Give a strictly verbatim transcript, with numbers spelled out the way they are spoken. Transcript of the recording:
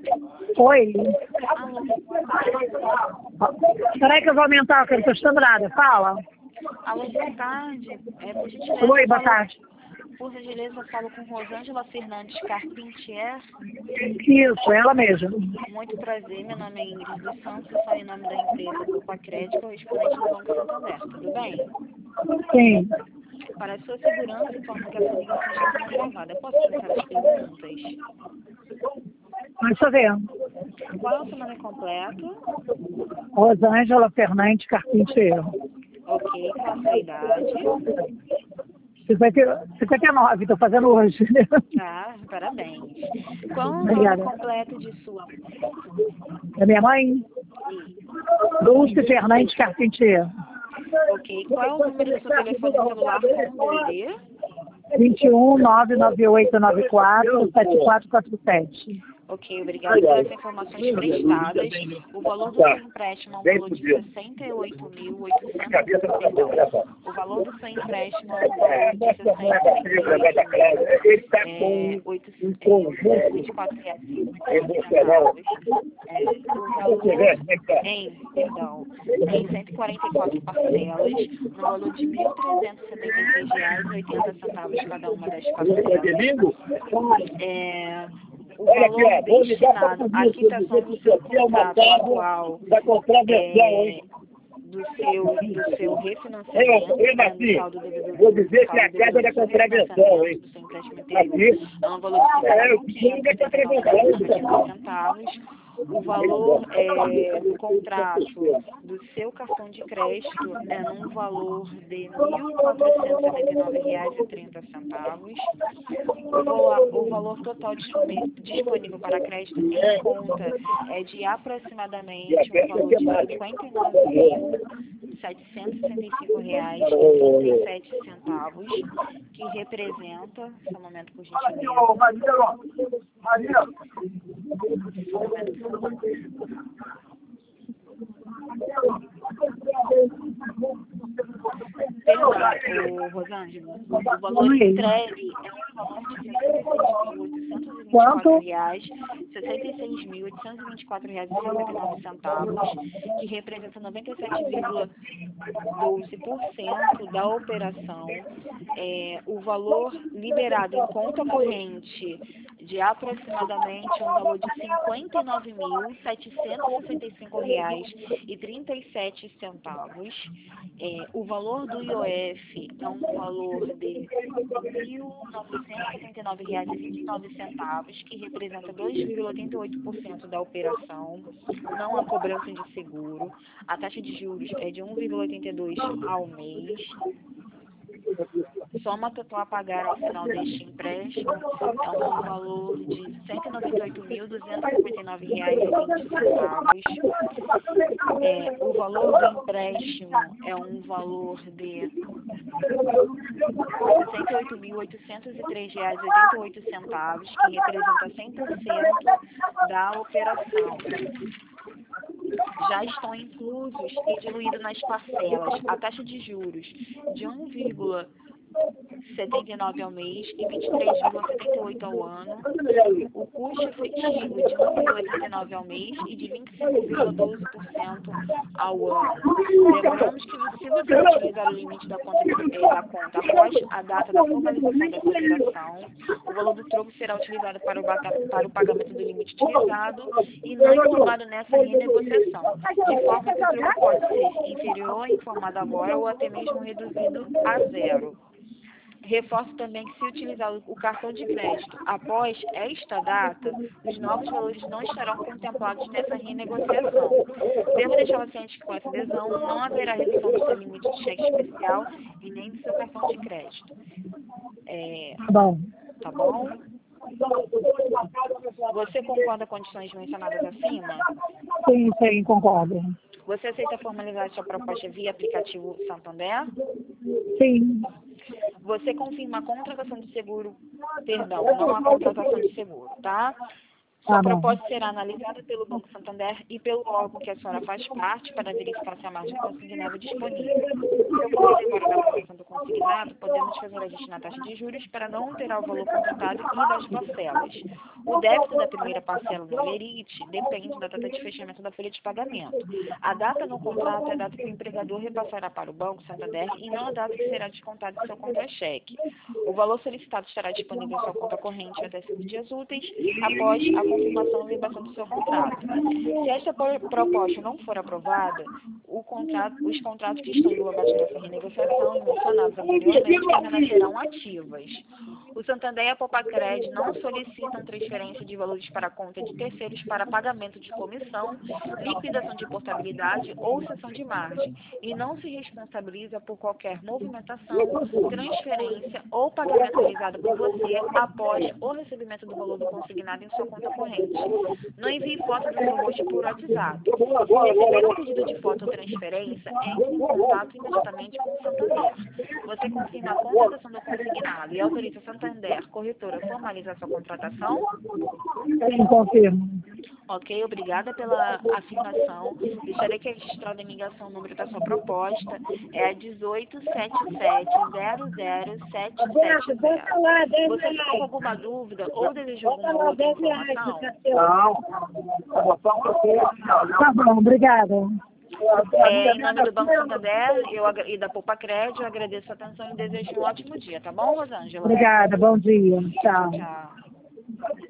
Oi. Alô? Peraí que eu vou aumentar, que eu não tô escutando nada. Fala. Alô, boa tarde. É, por gentileza, Oi, eu boa falo, tarde. por gentileza, eu falo com Rosângela Fernandes Carpentier. Isso, ela mesma. Muito prazer, meu nome é Ingrid dos Santos, eu falo em nome da empresa Grupo Acred, correspondente do Banco Santander. Tudo bem? Sim. Para a sua segurança, informo que essa ligação está sendo gravada. Posso começar as perguntas? Deixa eu ver. Qual é o seu nome completo? Rosângela Fernandes Carpinteiro. Ok. Qual a sua idade? cinquenta, cinquenta e nove, estou fazendo hoje. Tá, parabéns. Qual é o nome Obrigada. completo de sua mãe? Da minha mãe? Dulce Fernandes Carpinteiro. Ok. Qual é o número do seu telefone celular com D D D? vinte e um, nove nove oito nove quatro, sete quatro quatro sete. Ok, obrigada pelas informações prestadas. O valor do seu empréstimo é um valor de sessenta e oito mil oitocentos, perdão. O valor do seu empréstimo é um valor de sessenta e oito mil oitocentos e vinte e quatro reais e cinquenta centavos. É, o valor em, perdão, em cento e quarenta e quatro parcelas, no valor de mil trezentos e setenta e seis reais e oitenta centavos cada uma das parcelas. É, o valor destinado à quitação do seu contrato atual é, do seu, do seu refinanciamento, né, do saldo devedor do, do saldo devedor do seu refinanciamento, do seu empréstimo anterior, é um valor de cinquenta mil quinhentos e setenta e nove reais e cinquenta e nove centavos. O valor é, do contrato do seu cartão de crédito é num valor de mil quatrocentos e setenta e nove reais e trinta centavos. O valor, o valor total disponível para crédito em conta é de aproximadamente um valor de cinquenta e nove mil setecentos e sessenta e cinco reais e trinta e sete centavos, que representa, só um momento por gentileza, só um momento, por favor. Perdão, ô, Rosângela, o valor entregue é um valor de sessenta e seis mil oitocentos e vinte e quatro reais, sessenta e seis mil oitocentos e vinte e quatro reais e cinquenta e nove centavos, que representa noventa e sete vírgula doze por cento da operação. É, o valor liberado em conta corrente de aproximadamente um valor de cinquenta e nove mil setecentos e sessenta e cinco reais e trinta e sete centavos. É, o valor do I O F é um valor de mil novecentos e setenta e nove reais e vinte e nove centavos, que representa dois vírgula oitenta e oito por cento da operação. Não há cobrança de seguro. A taxa de juros é de um vírgula oitenta e dois por cento ao mês. Soma total a pagar ao final deste empréstimo é um valor de cento e noventa e oito mil duzentos e cinquenta e nove reais e vinte centavos. É, o valor do empréstimo é um valor de sessenta e oito mil oitocentos e três reais e oitenta e oito centavos, que representa cem por cento da operação. Já estão inclusos e diluídos nas parcelas a taxa de juros de um vírgula setenta e nove ao mês e vinte e três vírgula setenta e oito ao ano, o custo efetivo de um vírgula oitenta e nove ao mês e de vinte e cinco vírgula doze por cento ao ano. Lembramos que se você utilizar o limite da conta, da conta após a data da formalização dessa operação, o valor do troco será utilizado para o, para o pagamento do limite utilizado e não informado nessa renegociação, de forma que o troco pode ser inferior ao informado agora ou até mesmo reduzido a zero. Reforço também que, se utilizar o cartão de crédito após esta data, os novos valores não estarão contemplados nessa renegociação. Devo deixar você ciente que, com essa adesão, não haverá redução do seu limite de cheque especial e nem do seu cartão de crédito. É, Tá bom. Tá bom? Você concorda com as condições mencionadas acima? Sim, sim, concordo. Você aceita formalizar sua proposta via aplicativo Santander? Sim. Você confirma a contratação de seguro, perdão, não a contratação de seguro, tá? Sua proposta será analisada pelo Banco Santander e pelo órgão que a senhora faz parte para verificar se a margem consignada é disponível. Se ocorrer demora na aplicação do consignado, podemos fazer ajuste na taxa de juros para não alterar o valor contratado e das parcelas. O débito da primeira parcela no lerite depende da data de fechamento da folha de pagamento. A data no contrato é a data que o empregador repassará para o Banco Santander e não a data que será descontado do seu contra-cheque. O valor solicitado estará disponível em sua conta corrente até cinco dias úteis após a confirmação e verbação do seu contrato. Se esta proposta não for aprovada, o contrato, os contratos que estão englobados nessa renegociação e mencionados anteriormente permanecerão ativas. O Santander e a Popacred não solicitam transferência de valores para a conta de terceiros para pagamento de comissão, liquidação de portabilidade ou cessão de margem e não se responsabiliza por qualquer movimentação, transferência ou pagamento realizado por você após o recebimento do valor do consignado em sua conta corrente. Não envie foto do seu rosto por WhatsApp. Se receber um pedido de foto ou transferência, entre em contato imediatamente com o Santander. Você confirma a contratação do consignado e autoriza o Santander, corretora, a formalizar sua contratação? Sim, confirmo. Ok, obrigada pela afirmação. Deixarei que registrado em ligação o número da sua proposta. É a dezoito sete sete zero zero sete sete zero. Você ficou com alguma dúvida ou desejou alguma outra informação? Tá bom, obrigada. É, em nome do Banco Santander eu, e da Popacred, eu agradeço a atenção e desejo um ótimo dia, tá bom, Rosângela? Obrigada, bom dia. Tchau. Tchau.